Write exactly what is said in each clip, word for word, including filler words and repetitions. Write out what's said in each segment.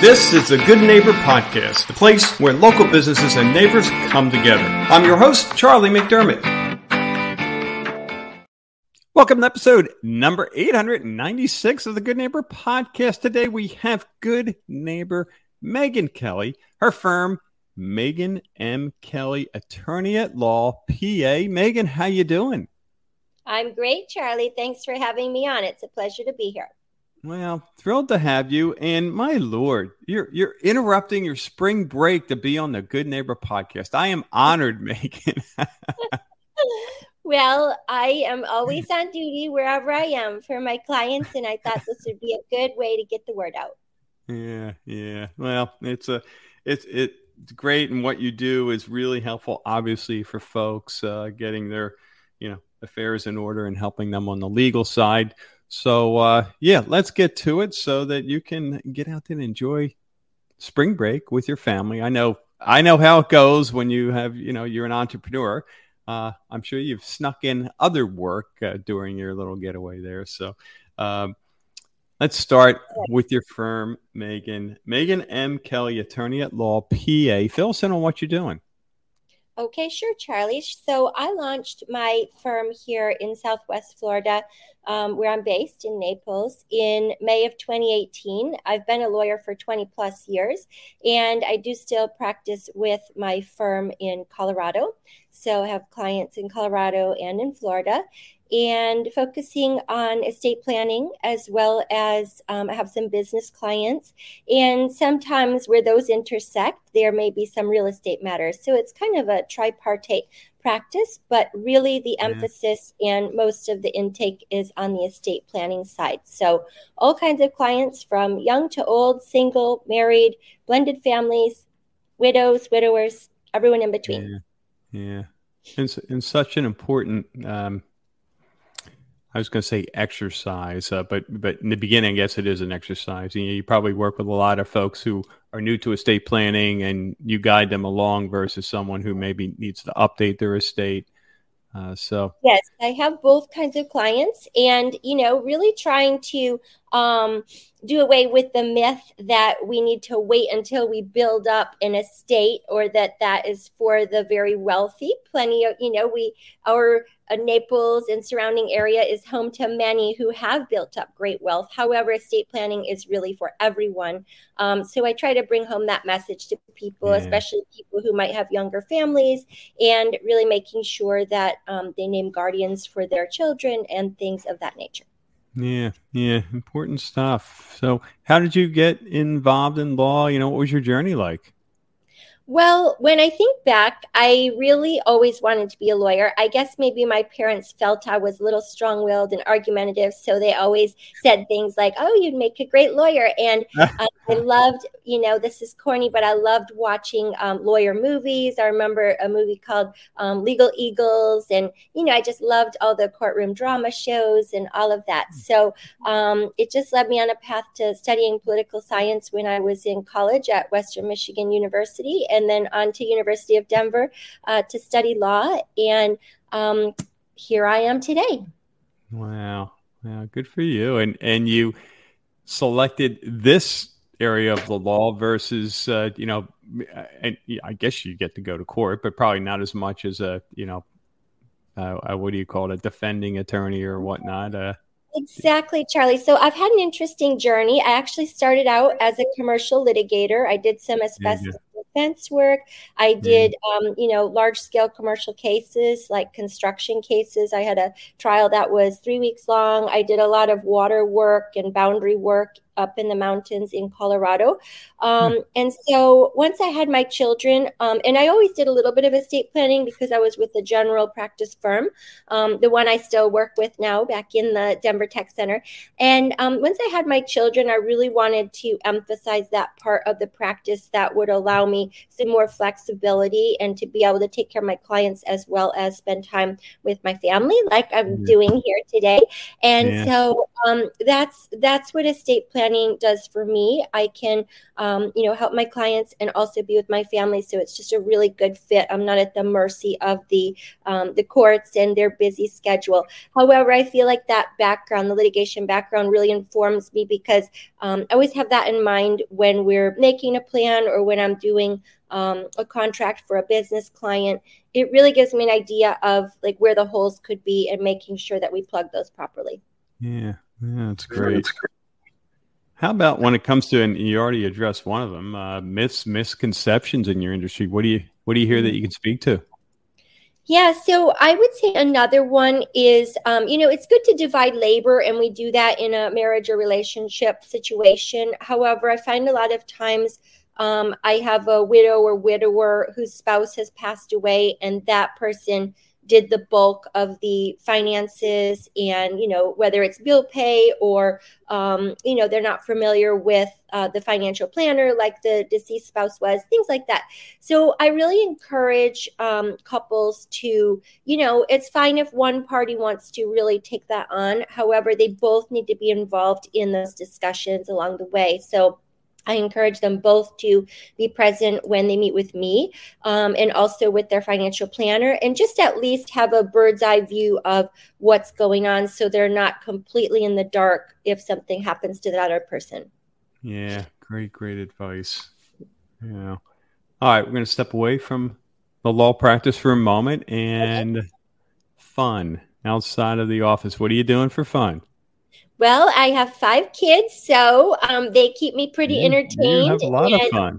This is the Good Neighbor Podcast, the place where local businesses and neighbors come together. I'm your host, Charlie McDermott. Welcome to episode number eight hundred ninety-six of the Good Neighbor Podcast. Today we have good neighbor Megan Kelly, her firm, Megan M. Kelly, attorney at law, P A. Megan, how you doing? I'm great, Charlie. Thanks for having me on. It's a pleasure to be here. Well, thrilled to have you. And my Lord, you're you're interrupting your spring break to be on the Good Neighbor Podcast. I am honored, Megan. Well, I am always on duty wherever I am for my clients, and I thought this would be a good way to get the word out. Yeah, yeah. Well, it's a it's it's great, and what you do is really helpful, obviously, for folks uh, getting their you know affairs in order and helping them on the legal side. So, uh, yeah, let's get to it so that you can get out there and enjoy spring break with your family. I know, I know how it goes when you have, you know, you're an entrepreneur. Uh, I'm sure you've snuck in other work uh, during your little getaway there. So, um, let's start with your firm, Megan. Megan M. Kelly, attorney at law, P A. Fill us in on what you're doing. Okay, sure, Charlie. So I launched my firm here in Southwest Florida, um, where I'm based in Naples, in May of twenty eighteen. I've been a lawyer for twenty plus years, and I do still practice with my firm in Colorado. So I have clients in Colorado and in Florida, and focusing on estate planning, as well as um, I have some business clients. And sometimes where those intersect, there may be some real estate matters. So it's kind of a tripartite practice, but really the yeah. emphasis and most of the intake is on the estate planning side. So all kinds of clients from young to old, single, married, blended families, widows, widowers, everyone in between. Yeah, yeah. And, and such an important um I was going to say exercise, uh, but but in the beginning, I guess it is an exercise. You know, you probably work with a lot of folks who are new to estate planning, and you guide them along versus someone who maybe needs to update their estate. Uh, so yes, I have both kinds of clients, and you know, really trying to um, do away with the myth that we need to wait until we build up an estate, or that that is for the very wealthy. Plenty of, you know, we our uh, Naples and surrounding area is home to many who have built up great wealth. However, estate planning is really for everyone. Um, so I try to bring home that message to people, yeah. especially people who might have younger families, and really making sure that um, they name guardians for their children and things of that nature. Yeah, yeah, important stuff. So how did you get involved in law? You know, what was your journey like? Well, when I think back, I really always wanted to be a lawyer. I guess maybe my parents felt I was a little strong-willed and argumentative, so they always said things like, oh, you'd make a great lawyer. And um, I loved, you know, this is corny, but I loved watching um, lawyer movies. I remember a movie called um, Legal Eagles, and, you know, I just loved all the courtroom drama shows and all of that. So um, it just led me on a path to studying political science when I was in college at Western Michigan University, and then on to University of Denver uh, to study law. And um, here I am today. Wow. Wow. Good for you. And and you selected this area of the law versus, uh, you know, and I guess you get to go to court, but probably not as much as a, you know, uh, what do you call it, a defending attorney or whatnot. Uh, Exactly, Charlie. So I've had an interesting journey. I actually started out as a commercial litigator. I did some asbestos mm-hmm. defense work. I did, mm-hmm. um, you know, large scale commercial cases like construction cases. I had a trial that was three weeks long. I did a lot of water work and boundary work up in the mountains in Colorado. Um, hmm. And so once I had my children, um, and I always did a little bit of estate planning because I was with a general practice firm, um, the one I still work with now back in the Denver Tech Center. And um, once I had my children, I really wanted to emphasize that part of the practice that would allow me some more flexibility and to be able to take care of my clients as well as spend time with my family like I'm mm-hmm. doing here today. And yeah. so um, that's that's what estate planning planning does for me. I can, um, you know, help my clients and also be with my family. So it's just a really good fit. I'm not at the mercy of the um, the courts and their busy schedule. However, I feel like that background, the litigation background, really informs me because um, I always have that in mind when we're making a plan or when I'm doing um, a contract for a business client. It really gives me an idea of like where the holes could be and making sure that we plug those properly. Yeah, yeah, that's great. How about when it comes to, and you already addressed one of them, uh, myths, misconceptions in your industry? What do you what do you hear that you can speak to? Yeah, so I would say another one is, um, you know, it's good to divide labor, and we do that in a marriage or relationship situation. However, I find a lot of times um, I have a widow or widower whose spouse has passed away, and that person did the bulk of the finances, and, you know, whether it's bill pay or, um, you know, they're not familiar with uh, the financial planner like the deceased spouse was, things like that. So I really encourage um, couples to, you know, it's fine if one party wants to really take that on. However, they both need to be involved in those discussions along the way. So I encourage them both to be present when they meet with me um, and also with their financial planner, and just at least have a bird's eye view of what's going on so they're not completely in the dark if something happens to that other person. Yeah, great, great advice. Yeah. All right, we're going to step away from the law practice for a moment and okay. Fun outside of the office. What are you doing for fun? Well, I have five kids, so um, they keep me pretty you, entertained. You have a lot and of fun.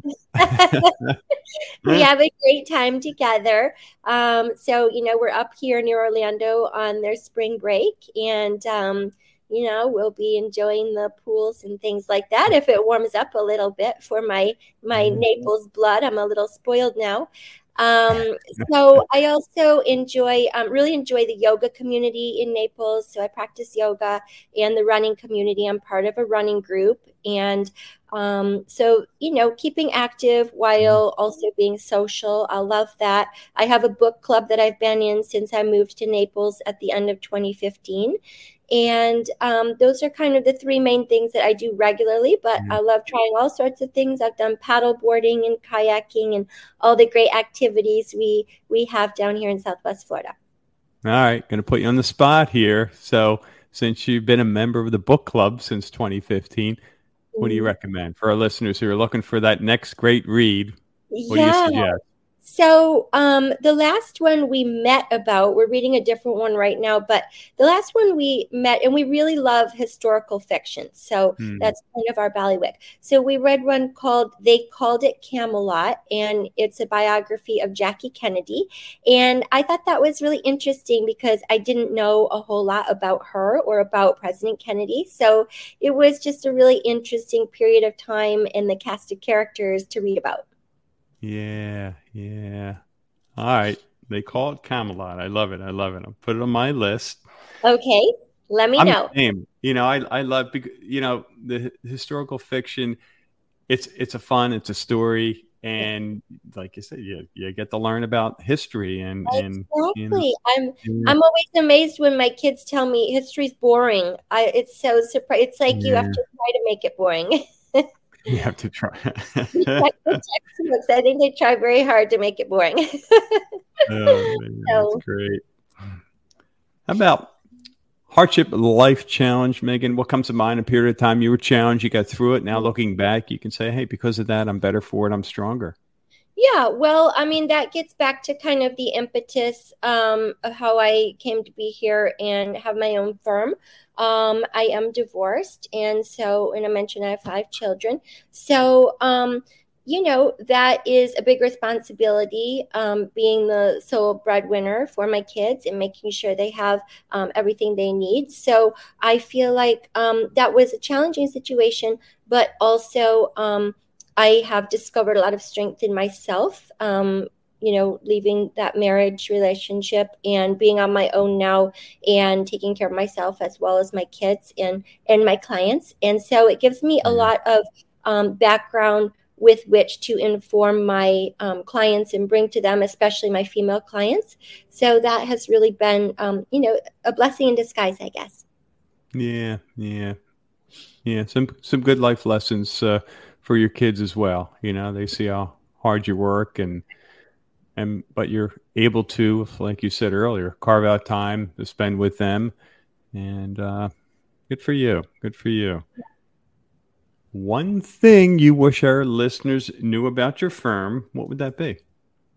We have a great time together. Um, so, you know, we're up here near Orlando on their spring break, and, um, you know, we'll be enjoying the pools and things like that if it warms up a little bit for my, my mm-hmm. Naples blood. I'm a little spoiled now. Um, so I also enjoy, um, really enjoy the yoga community in Naples. So I practice yoga and the running community. I'm part of a running group. And um, so, you know, keeping active while also being social. I love that. I have a book club that I've been in since I moved to Naples at the end of twenty fifteen. And um, those are kind of the three main things that I do regularly, but mm-hmm. I love trying all sorts of things. I've done paddle boarding and kayaking and all the great activities we, we have down here in Southwest Florida. All right. Going to put you on the spot here. So since you've been a member of the book club since twenty fifteen, mm-hmm. what do you recommend for our listeners who are looking for that next great read? What yeah. do you suggest? So um, the last one we met about, we're reading a different one right now, but the last one we met, and we really love historical fiction. So mm. that's kind of our ballywick. So we read one called, They Called It Camelot, and it's a biography of Jackie Kennedy. And I thought that was really interesting because I didn't know a whole lot about her or about President Kennedy. So it was just a really interesting period of time and the cast of characters to read about. Yeah, yeah. All right. They call it Camelot. I love it. I love it. I'll put it on my list. Okay. Let me I'm know. Game. You know, I I love, you know, the historical fiction. It's it's a fun, it's a story. And like you said, you, you get to learn about history. and and Exactly. You know, I'm yeah. I'm always amazed when my kids tell me history's boring. I It's so surprising. It's like yeah. you have to try to make it boring. You have to try. the textbooks, I think they try very hard to make it boring. Oh, man, so. That's great. How about hardship, life challenge, Megan? What comes to mind? A period of time you were challenged, you got through it. Now looking back, you can say, hey, because of that, I'm better for it. I'm stronger. Yeah, well, I mean, that gets back to kind of the impetus um, of how I came to be here and have my own firm. Um, I am divorced. And so, and I mentioned I have five children. So, um, you know, that is a big responsibility, um, being the sole breadwinner for my kids and making sure they have um, everything they need. So I feel like um, that was a challenging situation, but also um, I have discovered a lot of strength in myself, um, you know, leaving that marriage relationship and being on my own now and taking care of myself as well as my kids and, and my clients. And so it gives me a lot of um, background with which to inform my um, clients and bring to them, especially my female clients. So that has really been, um, you know, a blessing in disguise, I guess. Yeah, yeah. Yeah, some some good life lessons uh, for your kids as well. You know, they see how hard you work, and and but you're able to, like you said earlier, carve out time to spend with them, and uh, good for you. Good for you. One thing you wish our listeners knew about your firm, what would that be?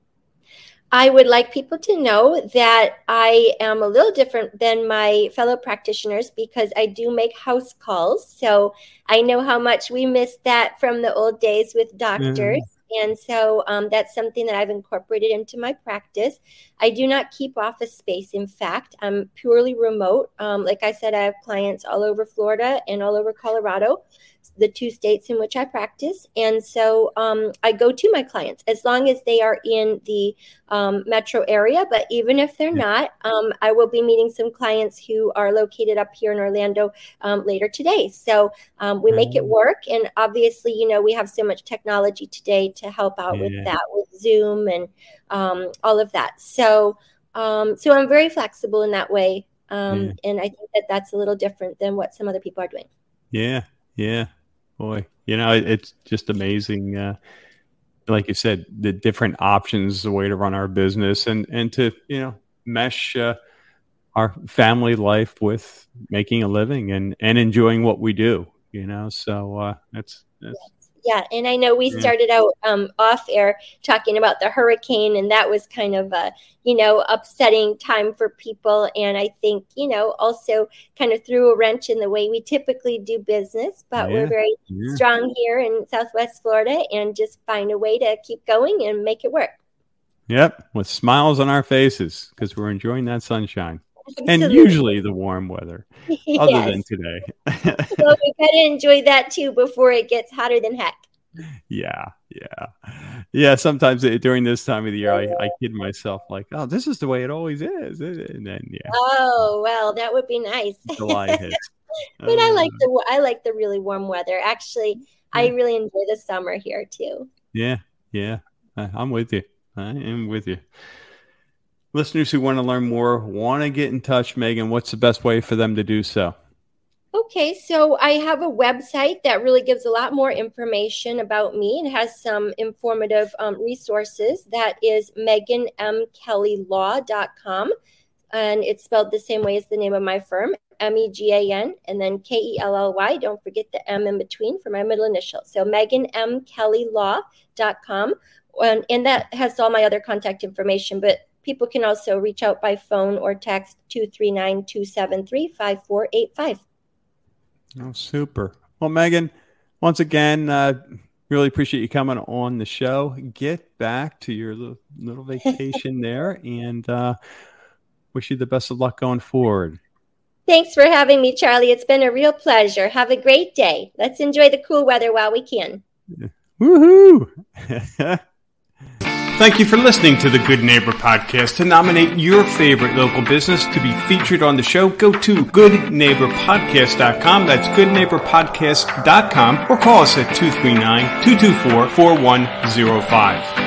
I would like people to know that I am a little different than my fellow practitioners because I do make house calls. So I know how much we miss that from the old days with doctors. Mm-hmm. And so um, that's something that I've incorporated into my practice. I do not keep office space. In fact, I'm purely remote. Um, like I said, I have clients all over Florida and all over Colorado, the two states in which I practice. And so um, I go to my clients as long as they are in the um, metro area. But even if they're not, um, I will be meeting some clients who are located up here in Orlando um, later today. So um, we make it work. And obviously, you know, we have so much technology today to help out yeah. with that, with Zoom and um, all of that. So, um, so I'm very flexible in that way. Um, yeah. And I think that that's a little different than what some other people are doing. Yeah. Yeah. Boy, you know, it's just amazing. Uh, like you said, the different options, the way to run our business and, and to, you know, mesh uh, our family life with making a living and, and enjoying what we do, you know, so uh, that's, that's Yeah, and I know we started out um, off air talking about the hurricane, and that was kind of a, you know, upsetting time for people. And I think, you know, also kind of threw a wrench in the way we typically do business. But yeah, we're very yeah. strong here in Southwest Florida and just find a way to keep going and make it work. Yep, with smiles on our faces because we're enjoying that sunshine. Absolutely. And usually the warm weather, yes. other than today. Well, we got to enjoy that too before it gets hotter than heck. Yeah, yeah. Yeah, sometimes during this time of the year, I, I kid myself like, oh, this is the way it always is. And then, yeah. Oh, well, that would be nice. July hits. But uh, I like the I like the really warm weather. Actually, yeah. I really enjoy the summer here too. Yeah, yeah. I'm with you. I am with you. Listeners who want to learn more, want to get in touch, Megan, what's the best way for them to do so? Okay, so I have a website that really gives a lot more information about me. It has some informative um, resources. That is megan m kelly law dot com, and it's spelled the same way as the name of my firm, M E G A N, and then K E L L Y. Don't forget the M in between for my middle initial. So megan m kelly law dot com, and, and that has all my other contact information, but people can also reach out by phone or text two three nine, two seven three, five four eight five. Oh, super. Well, Megan, once again, uh, really appreciate you coming on the show. Get back to your little, little vacation there, and uh, wish you the best of luck going forward. Thanks for having me, Charlie. It's been a real pleasure. Have a great day. Let's enjoy the cool weather while we can. Woohoo! Thank you for listening to the Good Neighbor Podcast. To nominate your favorite local business to be featured on the show, go to good neighbor podcast dot com. That's good neighbor podcast dot com, or call us at two three nine, two two four, four one zero five.